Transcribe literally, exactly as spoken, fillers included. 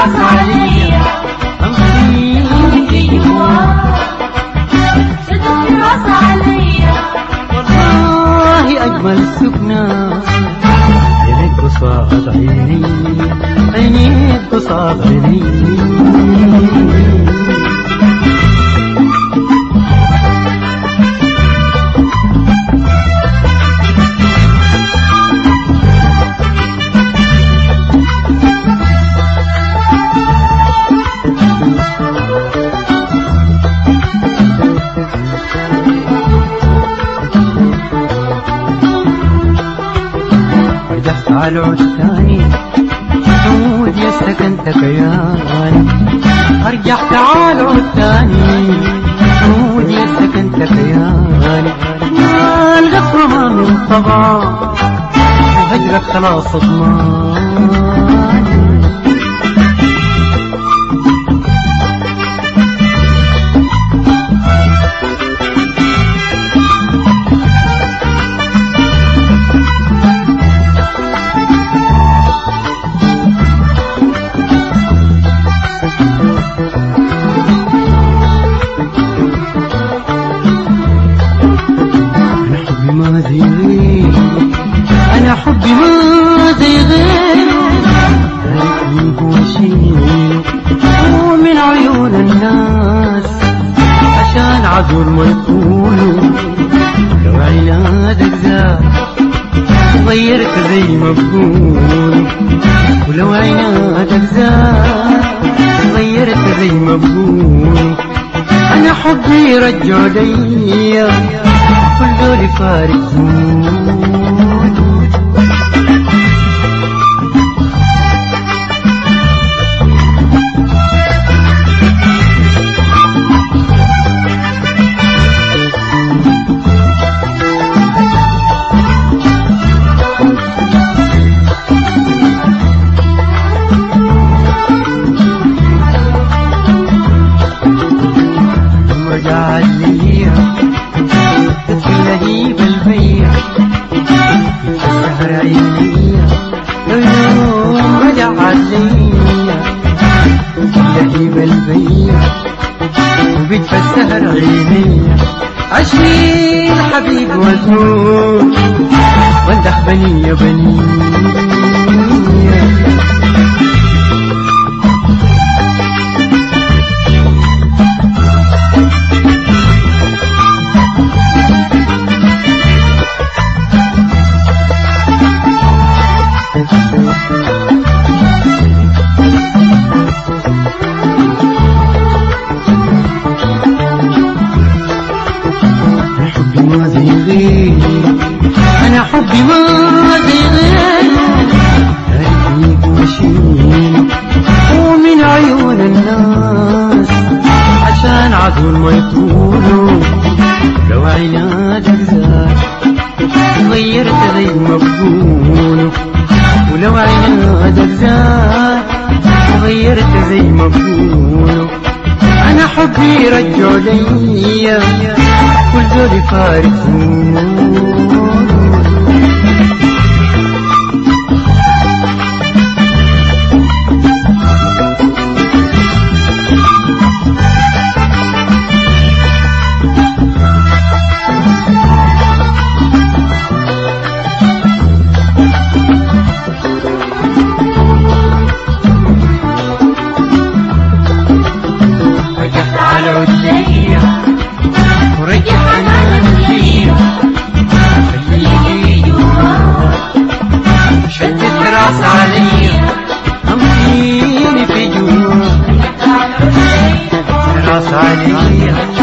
راس عليا أمشي في جوا شدت راس عليا والله أجمل السكنة عينيك قصاد عيني عينيك قصاد عيني رجعت على العود الثاني عود يا سكنت كياني رجعت على العود الثاني عود يا سكنت كياني ما القصر ما من طبع هجرك خلاص اضمان أنا حبي ما زي غيره هيك هو شيء ومن عيون الناس عشان عذر ما يقولوا لو عنادك زاد غيرت زي ما بقولوا ولو عنادك زاد غيرت زي ما بقولوا أنا حبي رجع ليا كل دول فارقون رجع ليا تتلهي بالبيع سهر عينيا يوم رجع ليا تتلهي بالبيع وبتفسهر عينيا عشرين حبيب وزنون وندخ بني يا بني أنا حبي ما زي غيره هيك وشيل ومن عيون الناس عشان عذول ما يطولوا لو عنادك زاد غيرت زي ما بقولوا ولو عنادك زاد غيرت زي ما بقولوا أنا حبي رجع ليا كل دول فارقون رجعت على عدلية ورجعت على عدلية خليني جوا شدت راس عليا أمشيني في جوا راس عليا